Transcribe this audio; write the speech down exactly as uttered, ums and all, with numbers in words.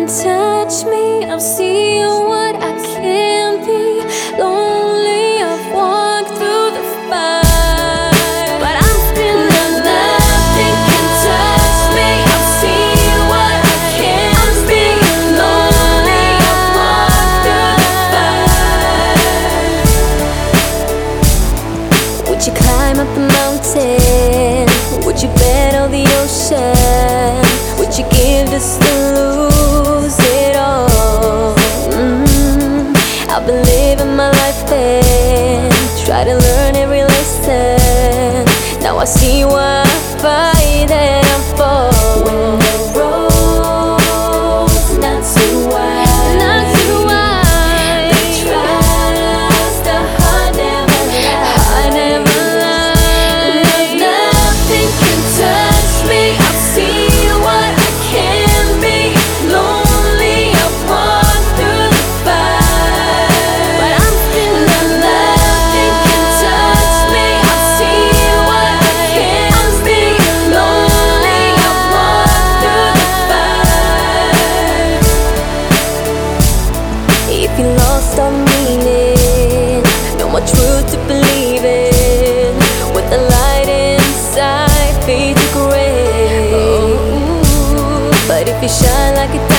can touch me, I'll see what I can be. Lonely, I've walked through the fire, but I'm still alive. Nothing can touch me, I'll see what I can be. Lonely, I've walked through the fire. Would you climb up the mountain? Would you battle the ocean? Would you give just to lose it all? mm. I've been living my life and try to learn every lesson. Now I see why I fight and I fall. When the road's not too wide, not too wide, the trials, the heart never lies, heart never lies. Nothing can touch me, I'll see what I can be. Lonely, I've walked through the fire, but I'm still alive. Nothing can touch me, I'll see what I can be. Lonely, I've walked through the fire. If you lost all meaning, no more truth to believe in. With the light inside, fade to gray. But if you shine like a